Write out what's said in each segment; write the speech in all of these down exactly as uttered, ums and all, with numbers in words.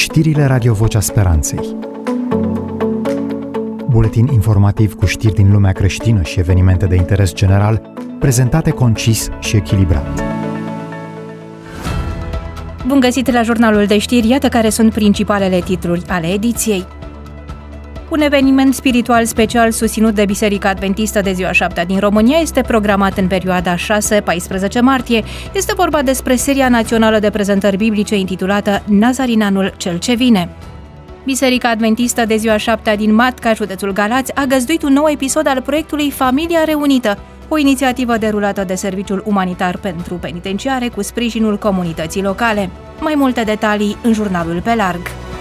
Știrile Radio Vocea Speranței. Buletin informativ cu știri din lumea creștină și evenimente de interes general, prezentate concis și echilibrat. Bun găsit la jurnalul de știri, iată care sunt principalele titluri ale ediției. Un eveniment spiritual special susținut de Biserica Adventistă de Ziua Șaptea din România este programat în perioada șase paisprezece martie. Este vorba despre seria națională de prezentări biblice intitulată Nazarinanul cel ce vine. Biserica Adventistă de Ziua Șaptea din Matca, județul Galați, a găzduit un nou episod al proiectului Familia Reunită, o inițiativă derulată de Serviciul Umanitar pentru Penitenciare cu sprijinul comunității locale. Mai multe detalii în jurnalul pe larg.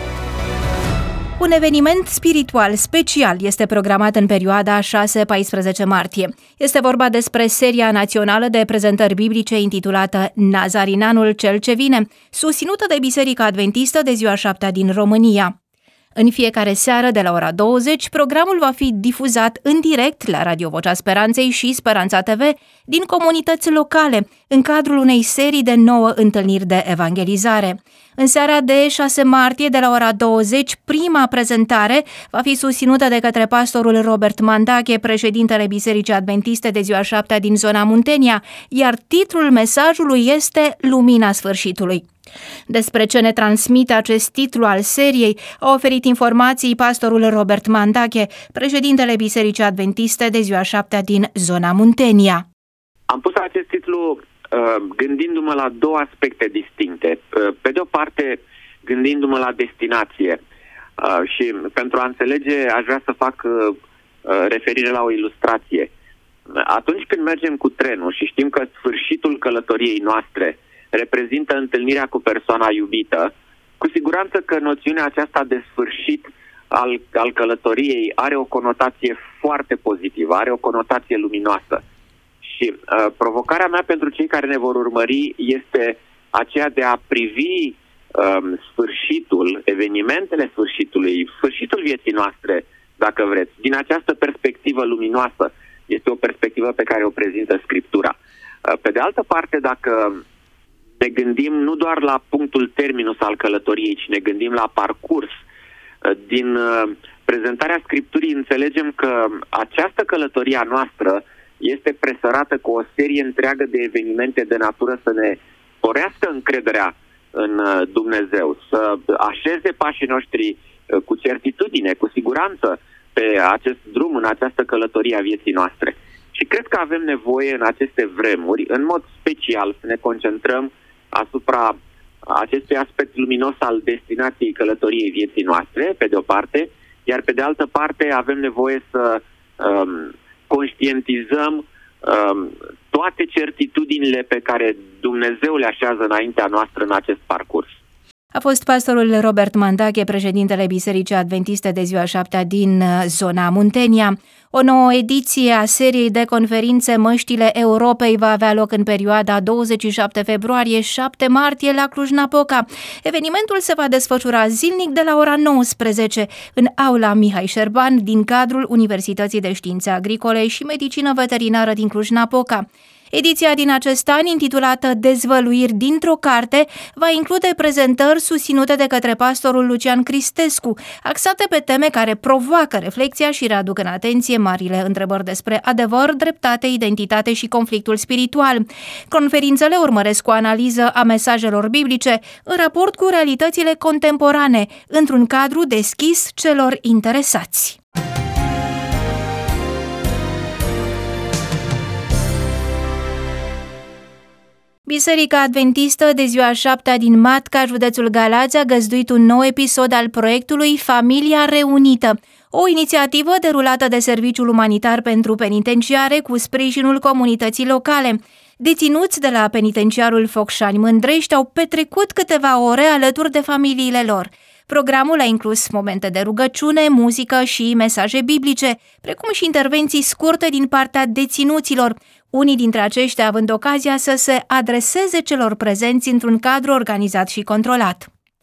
Un eveniment spiritual special este programat în perioada șase paisprezece martie. Este vorba despre seria națională de prezentări biblice intitulată Nazarinanul cel ce vine, susținută de Biserica Adventistă de Ziua Șaptea din România. În fiecare seară, de la ora douăzeci, programul va fi difuzat în direct la Radio Vocea Speranței și Speranța T V din comunități locale, în cadrul unei serii de nouă întâlniri de evangelizare. În seara de șase martie, de la ora douăzeci, prima prezentare va fi susținută de către pastorul Robert Mandache, președintele Bisericii Adventiste de Ziua Șaptea din zona Muntenia, iar titlul mesajului este Lumina Sfârșitului. Despre ce ne transmite acest titlu al seriei a oferit informații pastorul Robert Mandache, președintele Bisericii Adventiste de Ziua Șaptea din zona Muntenia. Am pus acest titlu uh, gândindu-mă la două aspecte distincte. Uh, pe de o parte, gândindu-mă la destinație uh, și pentru a înțelege aș vrea să fac uh, referire la o ilustrație. Atunci când mergem cu trenul și știm că sfârșitul călătoriei noastre reprezintă întâlnirea cu persoana iubită, cu siguranță că noțiunea aceasta de sfârșit al, al călătoriei are o conotație foarte pozitivă, are o conotație luminoasă. Și uh, provocarea mea pentru cei care ne vor urmări este aceea de a privi um, sfârșitul, evenimentele sfârșitului, sfârșitul vieții noastre, dacă vreți, din această perspectivă luminoasă. Este o perspectivă pe care o prezintă Scriptura. Uh, pe de altă parte, dacă ne gândim nu doar la punctul terminus al călătoriei, ci ne gândim la parcurs. Din prezentarea Scripturii înțelegem că această călătorie a noastră este presărată cu o serie întreagă de evenimente de natură să ne sporească încrederea în Dumnezeu, să așeze pașii noștri cu certitudine, cu siguranță pe acest drum, în această călătorie a vieții noastre. Și cred că avem nevoie în aceste vremuri, în mod special, să ne concentrăm asupra acestui aspect luminos al destinației călătoriei vieții noastre, pe de o parte, iar pe de altă parte avem nevoie să um, conștientizăm um, toate certitudinile pe care Dumnezeu le așează înaintea noastră în acest parcurs. A fost pastorul Robert Mandache, președintele Bisericii Adventiste de Ziua Șaptea din zona Muntenia. O nouă ediție a seriei de conferințe Măștile Europei va avea loc în perioada douăzeci și șapte februarie - șapte martie la Cluj-Napoca. Evenimentul se va desfășura zilnic de la ora nouăsprezece în aula Mihai Șerban din cadrul Universității de Științe Agricole și Medicină Veterinară din Cluj-Napoca. Ediția din acest an, intitulată Dezvăluiri dintr-o carte, va include prezentări susținute de către pastorul Lucian Cristescu, axate pe teme care provoacă reflexia și readuc în atenție marile întrebări despre adevăr, dreptate, identitate și conflictul spiritual. Conferințele urmăresc o analiză a mesajelor biblice în raport cu realitățile contemporane, într-un cadru deschis celor interesați. Biserica Adventistă de Ziua Șaptea din Matca, județul Galați, a găzduit un nou episod al proiectului Familia Reunită, o inițiativă derulată de Serviciul Umanitar pentru Penitenciare cu sprijinul comunității locale. Deținuți de la penitenciarul Focșani Mândrești au petrecut câteva ore alături de familiile lor. Programul a inclus momente de rugăciune, muzică și mesaje biblice, precum și intervenții scurte din partea deținuților, unii dintre aceștia având ocazia să se adreseze celor prezenți într-un cadru organizat și controlat.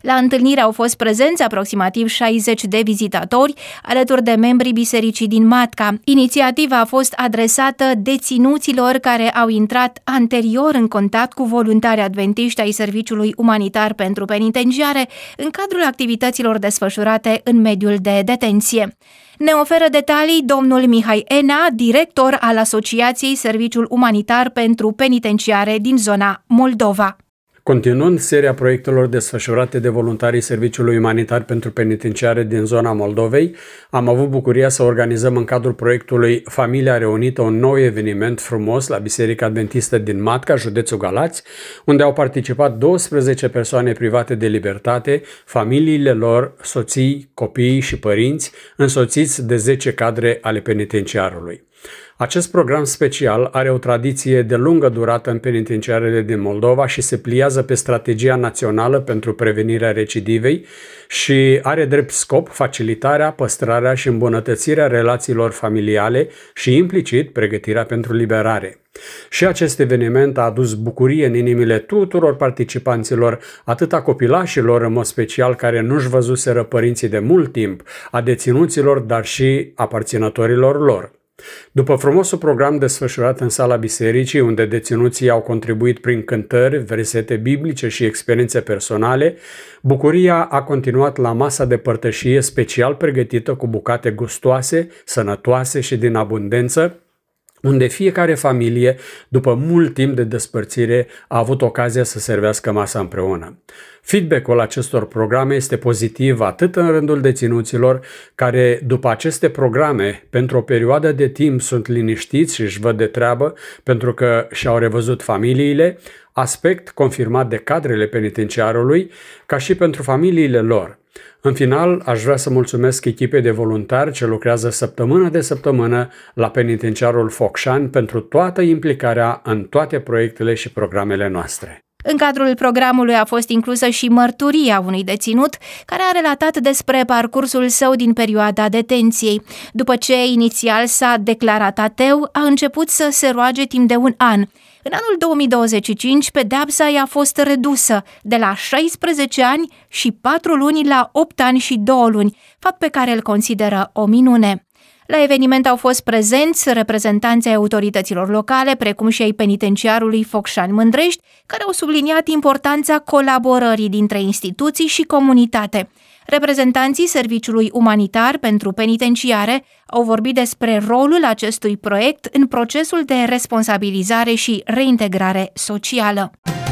La întâlnire au fost prezenți aproximativ șaizeci de vizitatori, alături de membrii bisericii din Matca. Inițiativa a fost adresată deținuților care au intrat anterior în contact cu voluntari adventiști ai Serviciului Umanitar pentru Penitenciare în cadrul activităților desfășurate în mediul de detenție. Ne oferă detalii domnul Mihai Ena, director al Asociației Serviciul Umanitar pentru Penitenciare din zona Moldova. Continuând seria proiectelor desfășurate de voluntarii Serviciului Umanitar pentru Penitenciare din zona Moldovei, am avut bucuria să organizăm în cadrul proiectului Familia Reunită un nou eveniment frumos la Biserica Adventistă din Matca, județul Galați, unde au participat douăsprezece persoane private de libertate, familiile lor, soții, copii și părinți, însoțiți de zece cadre ale penitenciarului. Acest program special are o tradiție de lungă durată în penitenciarele din Moldova și se pliază pe strategia națională pentru prevenirea recidivei și are drept scop facilitarea, păstrarea și îmbunătățirea relațiilor familiale și implicit pregătirea pentru liberare. Și acest eveniment a adus bucurie în inimile tuturor participanților, atât a copilașilor în mod special care nu-și văzuseră părinții de mult timp, a deținuților, dar și aparținătorilor lor. După frumosul program desfășurat în sala bisericii, unde deținuții au contribuit prin cântări, versete biblice și experiențe personale, bucuria a continuat la masa de părtășie special pregătită cu bucate gustoase, sănătoase și din abundență, unde fiecare familie, după mult timp de despărțire, a avut ocazia să servească masa împreună. Feedback-ul acestor programe este pozitiv atât în rândul deținuților, care după aceste programe, pentru o perioadă de timp sunt liniștiți și își văd de treabă pentru că și-au revăzut familiile, aspect confirmat de cadrele penitenciarului, ca și pentru familiile lor. În final, aș vrea să mulțumesc echipei de voluntari ce lucrează săptămână de săptămână la penitenciarul Focșani pentru toată implicarea în toate proiectele și programele noastre. În cadrul programului a fost inclusă și mărturia unui deținut care a relatat despre parcursul său din perioada detenției. După ce inițial s-a declarat ateu, a început să se roage timp de un an. În anul două mii douăzeci și cinci, pedeapsa i-a fost redusă de la șaisprezece ani și patru luni la opt ani și două luni, fapt pe care îl consideră o minune. La eveniment au fost prezenți reprezentanții ai autorităților locale, precum și ai penitenciarului Focșani-Mândrești, care au subliniat importanța colaborării dintre instituții și comunitate. Reprezentanții Serviciului Umanitar pentru Penitenciare au vorbit despre rolul acestui proiect în procesul de responsabilizare și reintegrare socială.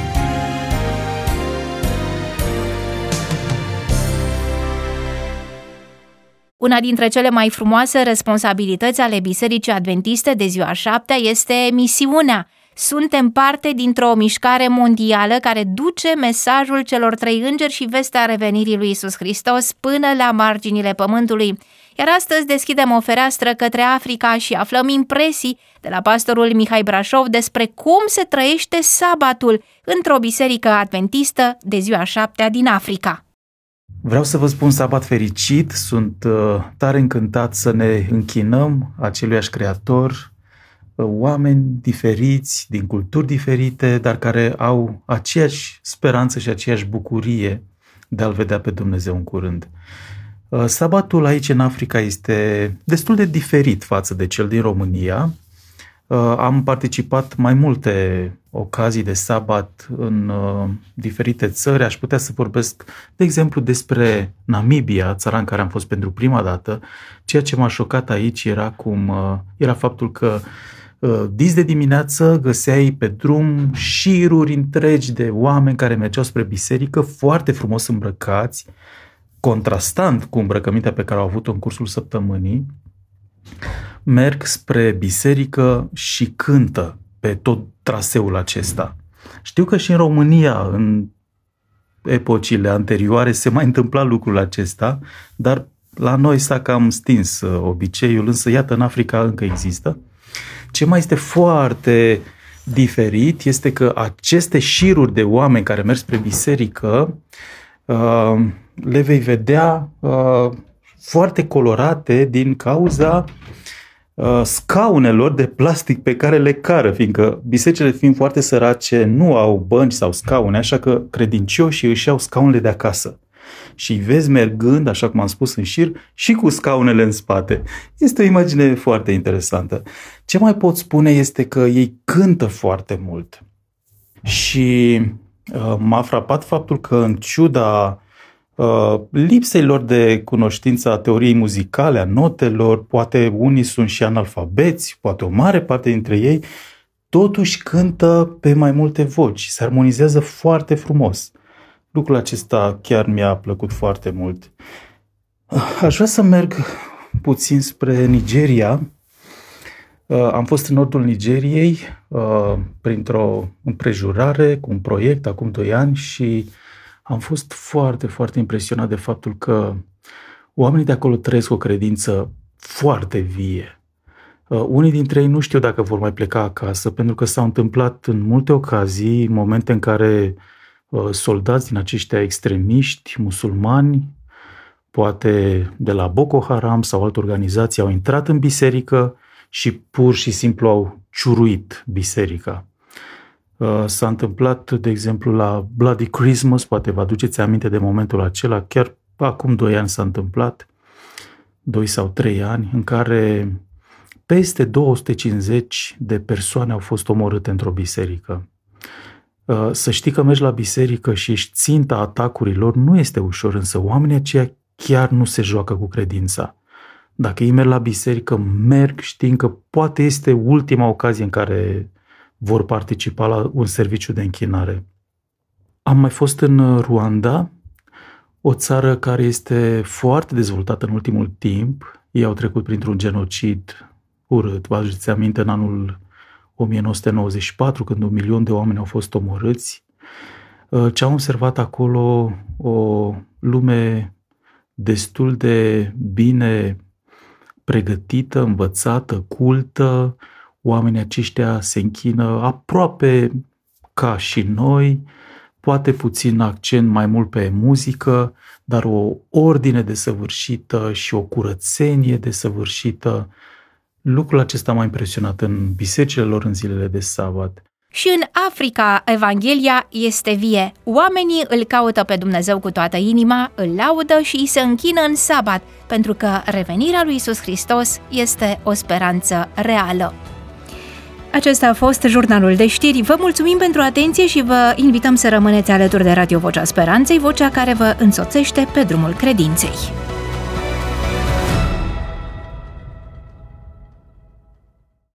Una dintre cele mai frumoase responsabilități ale Bisericii Adventiste de ziua șaptea este misiunea. Suntem parte dintr-o mișcare mondială care duce mesajul celor trei îngeri și vestea revenirii lui Iisus Hristos până la marginile pământului. Iar astăzi deschidem o fereastră către Africa și aflăm impresii de la pastorul Mihai Brașov despre cum se trăiește sabatul într-o biserică adventistă de ziua șaptea din Africa. Vreau să vă spun sabat fericit, sunt uh, tare încântat să ne închinăm aceluiași Creator, uh, oameni diferiți, din culturi diferite, dar care au aceeași speranță și aceeași bucurie de a-L vedea pe Dumnezeu în curând. Uh, sabatul aici în Africa este destul de diferit față de cel din România. Uh, am participat mai multe ocazii de sabat în uh, diferite țări. Aș putea să vorbesc, de exemplu, despre Namibia, țara în care am fost pentru prima dată. Ceea ce m-a șocat aici era cum uh, era faptul că uh, dis de dimineață găseai pe drum șiruri întregi de oameni care mergeau spre biserică, foarte frumos îmbrăcați, contrastant cu îmbrăcămintea pe care au avut-o în cursul săptămânii. Merg spre biserică și cântă pe tot traseul acesta. Știu că și în România, în epocile anterioare, se mai întâmpla lucrul acesta, dar la noi s-a cam stins obiceiul, însă iată, în Africa încă există. Ce mai este foarte diferit este că aceste șiruri de oameni care merg spre biserică le vei vedea foarte colorate din cauza scaunelor de plastic pe care le cară, fiindcă bisericile fiind foarte sărace nu au bănci sau scaune, așa că credincioșii își iau scaunele de acasă. Și vezi mergând, așa cum am spus, în șir și cu scaunele în spate. Este o imagine foarte interesantă. Ce mai pot spune este că ei cântă foarte mult. Și uh, m-a frapat faptul că în ciuda uh, lipsei lor de cunoștință a teoriei muzicale, a notelor, poate unii sunt și analfabeți, poate o mare parte dintre ei, totuși cântă pe mai multe voci, se armonizează foarte frumos. Lucrul acesta chiar mi-a plăcut foarte mult. Aș vrea să merg puțin spre Nigeria. Am fost în nordul Nigeriei printr-o împrejurare cu un proiect acum doi ani și am fost foarte, foarte impresionat de faptul că oamenii de acolo trăiesc o credință foarte vie. Unii dintre ei nu știu dacă vor mai pleca acasă, pentru că s-au întâmplat în multe ocazii momente în care soldați din aceștia extremiști musulmani, poate de la Boko Haram sau alte organizații, au intrat în biserică și pur și simplu au ciuruit biserica. S-a întâmplat, de exemplu, la Bloody Christmas, poate vă aduceți aminte de momentul acela, chiar acum doi ani s-a întâmplat, doi sau trei ani, în care peste două sute cincizeci de persoane au fost omorâte într-o biserică. Să știi că mergi la biserică și ești ținta atacurilor nu este ușor, însă oamenii aceia chiar nu se joacă cu credința. Dacă ei merg la biserică, merg știind că poate este ultima ocazie în care vor participa la un serviciu de închinare. Am mai fost în Rwanda, o țară care este foarte dezvoltată în ultimul timp. Ei au trecut printr-un genocid urât. Vă aduceți aminte în anul o mie nouă sute nouăzeci și patru, când un milion de oameni au fost omorâți. Ce am observat acolo, o lume destul de bine pregătită, învățată, cultă. Oamenii aceștia se închină aproape ca și noi, poate puțin accent mai mult pe muzică, dar o ordine desăvârșită și o curățenie desăvârșită. Lucrul acesta m-a impresionat în bisericile lor în zilele de sabat. Și în Africa, Evanghelia este vie. Oamenii îl caută pe Dumnezeu cu toată inima, îl laudă și îi se închină în sabat, pentru că revenirea lui Iisus Hristos este o speranță reală. Acesta a fost jurnalul de știri. Vă mulțumim pentru atenție și vă invităm să rămâneți alături de Radio Vocea Speranței, vocea care vă însoțește pe drumul credinței.